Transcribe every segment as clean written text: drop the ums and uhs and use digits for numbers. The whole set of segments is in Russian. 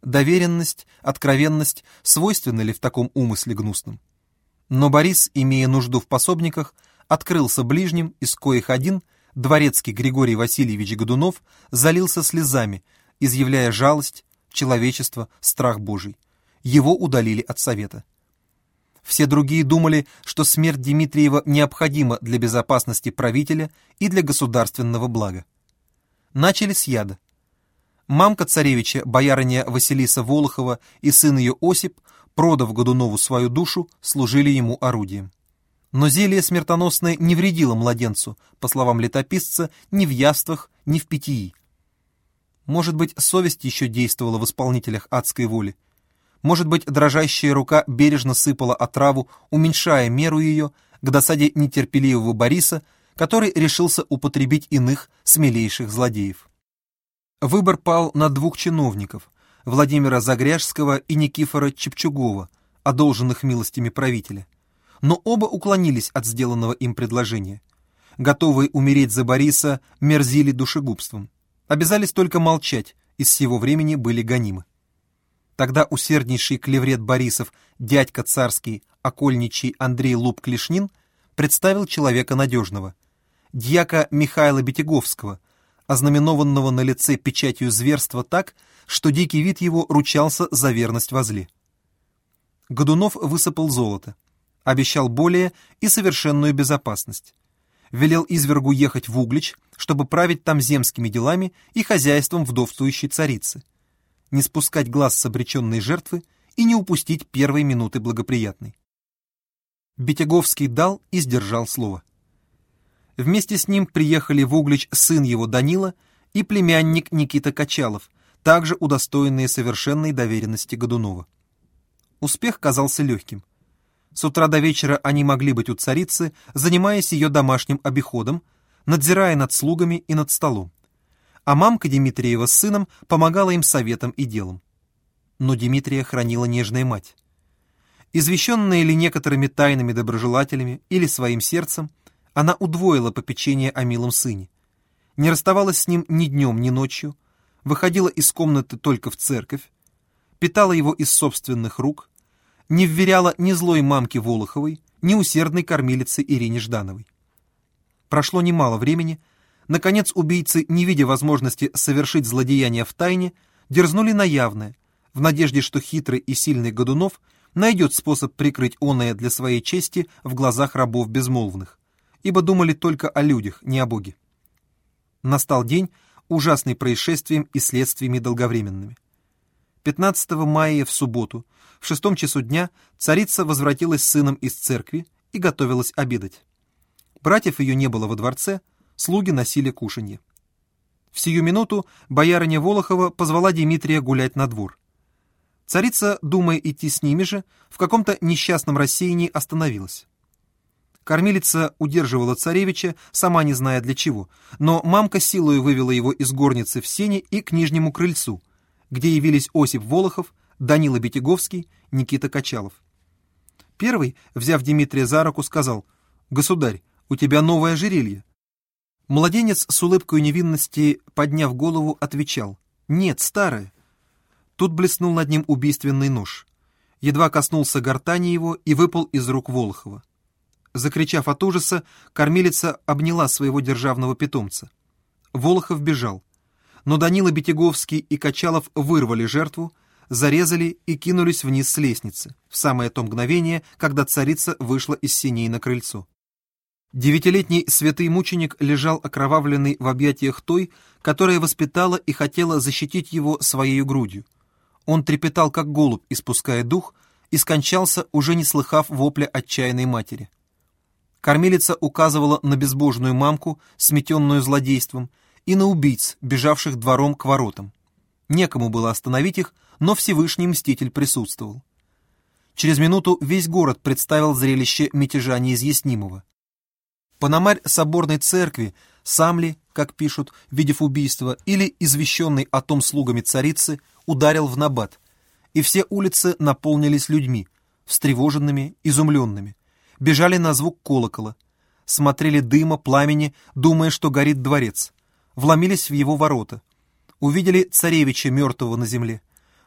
доверенность, откровенность свойственны ли в таком умысле гнусном? Но Борис, имея нужду в пособниках, открылся ближним, из коих один, дворецкий Григорий Васильевич Годунов, залился слезами, изъявляя жалость, человечество, страх Божий. Его удалили от совета. Все другие думали, что смерть Дмитриева необходима для безопасности правителя и для государственного блага. Начали с яда. Мамка царевича, боярыня Василиса Волохова и сын ее Осип, продав Годунову свою душу, служили ему орудием. Но зелье смертоносное не вредило младенцу, по словам летописца, ни в явствах, ни в питьи. Может быть, совесть еще действовала в исполнителях адской воли. Может быть, дрожащая рука бережно сыпала отраву, уменьшая меру ее, к досаде нетерпеливого Бориса, который решился употребить иных, смелейших злодеев. Выбор пал на двух чиновников, Владимира Загряжского и Никифора Чепчугова, одолженных милостями правителя. Но оба уклонились от сделанного им предложения. Готовые умереть за Бориса, мерзили душегубством. Обязались только молчать, из сего времени были гонимы. Тогда усерднейший клеврет Борисов, дядька царский, окольничий Андрей Луб-Клешнин, представил человека надежного, дьяка Михаила Бетяговского, ознаменованного на лице печатью зверства так, что дикий вид его ручался за верность во зле. Годунов высыпал золото, обещал более и совершенную безопасность. Велел извергу ехать в Углич, чтобы править там земскими делами и хозяйством вдовствующей царицы, не спускать глаз с обреченной жертвы и не упустить первой минуты благоприятной. Бетяговский дал и сдержал слово. Вместе с ним приехали в Углич сын его Данила и племянник Никита Качалов, также удостоенные совершенной доверенности Годунова. Успех казался легким. С утра до вечера они могли быть у царицы, занимаясь ее домашним обиходом, надзирая над слугами и над столом. А мамка Дмитриева с сыном помогала им советом и делом. Но Дмитрия хранила нежная мать. Извещенная ли некоторыми тайными доброжелателями или своим сердцем, она удвоила попечение о милом сыне. Не расставалась с ним ни днем, ни ночью, выходила из комнаты только в церковь, питала его из собственных рук, не вверяла ни злой мамке Волоховой, ни усердной кормилице Ирине Ждановой. Прошло немало времени. Наконец убийцы, не видя возможности совершить злодеяние в тайне, дерзнули на явное, в надежде, что хитрый и сильный Годунов найдет способ прикрыть оное для своей чести в глазах рабов безмолвных, ибо думали только о людях, не о Боге. Настал день, ужасный происшествием и следствиями долговременными. 15 мая в субботу, в 6 часу дня, царица возвратилась с сыном из церкви и готовилась обедать. Братьев ее не было во дворце, слуги носили кушанье. В сию минуту боярыня Волохова позвала Дмитрия гулять на двор. Царица, думая идти с ними же, в каком-то несчастном рассеянии остановилась. Кормилица удерживала царевича, сама не зная для чего, но мамка силою вывела его из горницы в сени и к нижнему крыльцу, где явились Осип Волохов, Данила Бетяговский, Никита Качалов. Первый, взяв Дмитрия за руку, сказал: «Государь, у тебя новое ожерелье». Младенец с улыбкой невинности, подняв голову, отвечал: «Нет, старое». Тут блеснул над ним убийственный нож. Едва коснулся гортани его и выпал из рук Волохова. Закричав от ужаса, кормилица обняла своего державного питомца. Волохов бежал, но Данила Бетяговский и Качалов вырвали жертву, зарезали и кинулись вниз с лестницы, в самое то мгновение, когда царица вышла из сеней на крыльцо. 9-летний святый мученик лежал окровавленный в объятиях той, которая воспитала и хотела защитить его своей грудью. Он трепетал, как голубь, испуская дух, и скончался, уже не слыхав вопля отчаянной матери. Кормилица указывала на безбожную мамку, сметенную злодейством, и на убийц, бежавших двором к воротам. Некому было остановить их, но Всевышний Мститель присутствовал. Через минуту весь город представил зрелище мятежа неизъяснимого. Пономарь соборной церкви, сам ли, как пишут, видев убийство, или извещенный о том слугами царицы, ударил в набат, и все улицы наполнились людьми, встревоженными, изумленными, бежали на звук колокола, смотрели дыма, пламени, думая, что горит дворец, вломились в его ворота, увидели царевича мертвого на земле,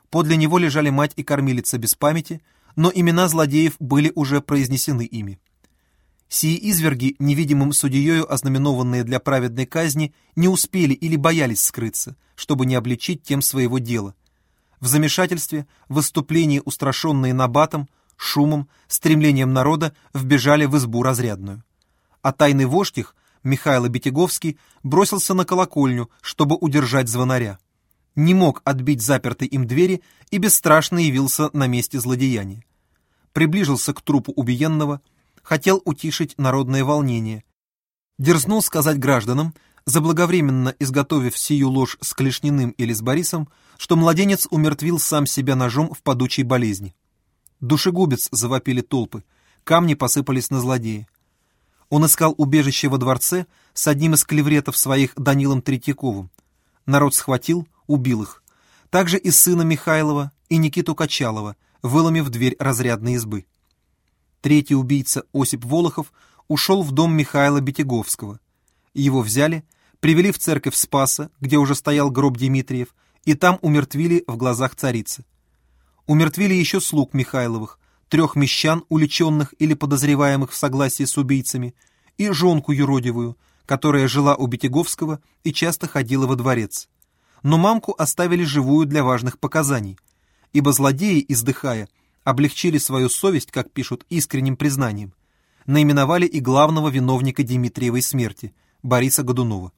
Подле него лежали мать и кормилица без памяти, но имена злодеев были уже произнесены ими. Сии изверги, невидимым судьею ознаменованные для праведной казни, не успели или боялись скрыться, чтобы не обличить тем своего дела. В замешательстве, в выступлении, устрашенные набатом, шумом, стремлением народа, вбежали в избу разрядную. А тайный вождь их, Михайло Битяговский, бросился на колокольню, чтобы удержать звонаря. Не мог отбить запертые им двери и бесстрашно явился на месте злодеяния. Приближился к трупу убиенного, хотел утишить народное волнение. Дерзнул сказать гражданам, заблаговременно изготовив сию ложь с Клешниным или с Борисом, что младенец умертвил сам себя ножом в падучей болезни. «Душегубец!» — завопили толпы, камни посыпались на злодея. Он искал убежище во дворце с одним из клевретов своих Данилом Третьяковым. Народ схватил, убил их. Также и сына Михайлова, и Никиту Качалова, выломив дверь разрядной избы. Третий убийца, Осип Волохов, ушел в дом Михаила Битяговского. Его взяли, привели в церковь Спаса, где уже стоял гроб Дмитриев, и там умертвили в глазах царицы. Умертвили еще слуг Михайловых, 3 мещан, уличенных или подозреваемых в согласии с убийцами, и жонку юродивую, которая жила у Битяговского и часто ходила во дворец. Но мамку оставили живую для важных показаний, ибо злодеи, издыхая, облегчили свою совесть, как пишут, искренним признанием, наименовали и главного виновника Дмитриевой смерти, Бориса Годунова.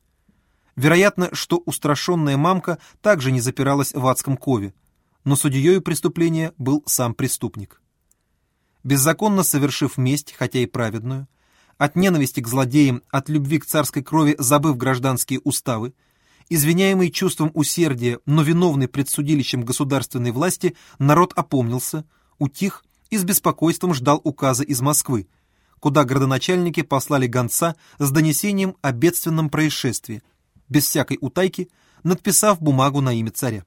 Вероятно, что устрашенная мамка также не запиралась в адском кове, но судьею преступления был сам преступник. Беззаконно совершив месть, хотя и праведную, от ненависти к злодеям, от любви к царской крови забыв гражданские уставы, извиняемый чувством усердия, но виновный пред судилищем государственной власти, народ опомнился, утих и с беспокойством ждал указа из Москвы, куда градоначальники послали гонца с донесением о бедственном происшествии, без всякой утайки, надписав бумагу на имя царя.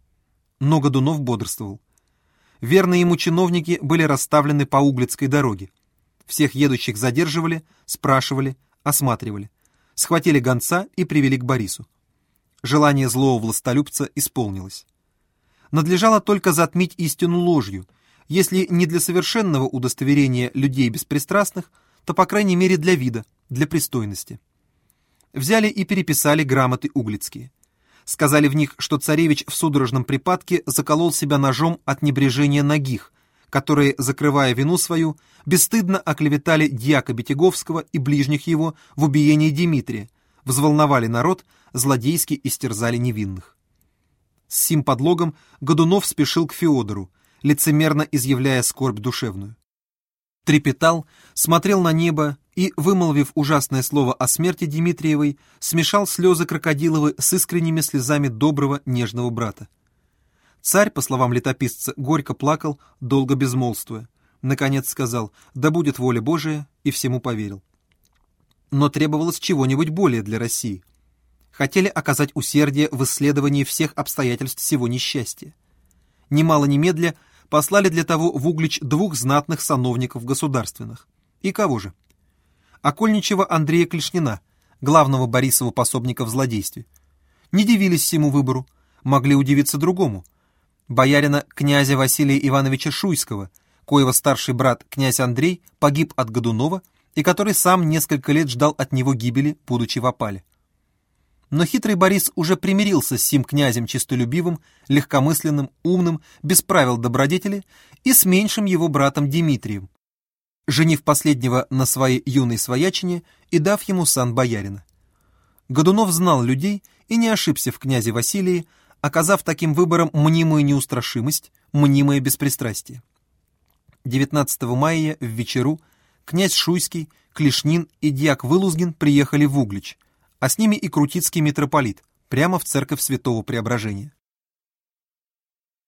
Но Годунов бодрствовал. Верные ему чиновники были расставлены по Углицкой дороге. Всех едущих задерживали, спрашивали, осматривали. Схватили гонца и привели к Борису. Желание злого властолюбца исполнилось. Надлежало только затмить истину ложью, если не для совершенного удостоверения людей беспристрастных, то, по крайней мере, для вида, для пристойности. Взяли и переписали грамоты углицкие. Сказали в них, что царевич в судорожном припадке заколол себя ножом от небрежения нагих, которые, закрывая вину свою, бесстыдно оклеветали дьяка Битяговского и ближних его в убиении Дмитрия, взволновали народ, злодейски истерзали невинных. С сим подлогом Годунов спешил к Феодору, лицемерно изъявляя скорбь душевную. Трепетал, смотрел на небо и, вымолвив ужасное слово о смерти Дмитриевой, смешал слезы крокодиловы с искренними слезами доброго, нежного брата. Царь, по словам летописца, горько плакал, долго безмолвствуя. Наконец сказал: «Да будет воля Божия», и всему поверил. Но требовалось чего-нибудь более для России. Хотели оказать усердие в исследовании всех обстоятельств всего несчастья. Немало немедля послали для того в Углич 2 знатных сановников государственных. И кого же? Окольничего Андрея Клешнина, главного Борисова пособника в злодействе. Не дивились всему выбору, могли удивиться другому. Боярина князя Василия Ивановича Шуйского, коего старший брат князь Андрей погиб от Годунова и который сам несколько лет ждал от него гибели, будучи в опале. Но хитрый Борис уже примирился с сим князем честолюбивым, легкомысленным, умным, без правил добродетели и с меньшим его братом Дмитрием, женив последнего на своей юной своячине и дав ему сан боярина. Годунов знал людей и не ошибся в князе Василии, оказав таким выбором мнимую неустрашимость, мнимое беспристрастие. 19 мая в вечеру князь Шуйский, Клешнин и дьяк Вылузгин приехали в Углич, а с ними и крутицкий митрополит, прямо в церковь Святого Преображения.